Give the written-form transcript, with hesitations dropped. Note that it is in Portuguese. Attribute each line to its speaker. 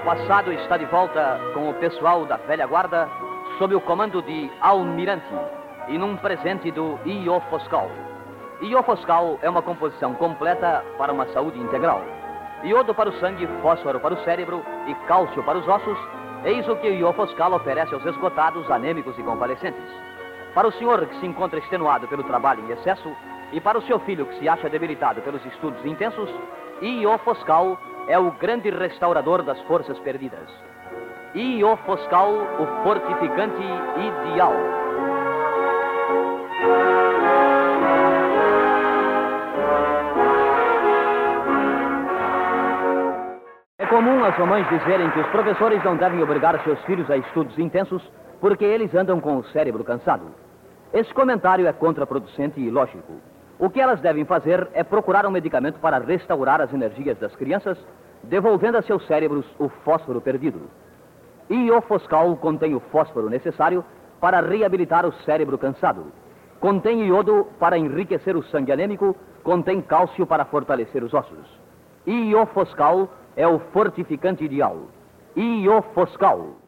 Speaker 1: passado está de volta com o pessoal da velha guarda, sob o comando de Almirante, e num presente do Iofoscal. Iofoscal é uma composição completa para uma saúde integral. Iodo para o sangue, fósforo para o cérebro e cálcio para os ossos, eis o que o Iofoscal oferece aos esgotados, anêmicos e convalescentes. Para o senhor que se encontra extenuado pelo trabalho em excesso e para o seu filho que se acha debilitado pelos estudos intensos, Iofoscal é o grande restaurador das forças perdidas. Iofoscal, o fortificante ideal. É comum as mamães dizerem que os professores não devem obrigar seus filhos a estudos intensos porque eles andam com o cérebro cansado. Esse comentário é contraproducente e ilógico. O que elas devem fazer é procurar um medicamento para restaurar as energias das crianças, devolvendo a seus cérebros o fósforo perdido. Iofoscal contém o fósforo necessário para reabilitar o cérebro cansado. Contém iodo para enriquecer o sangue anêmico, contém cálcio para fortalecer os ossos. Iofoscal é o fortificante ideal. Iofoscal.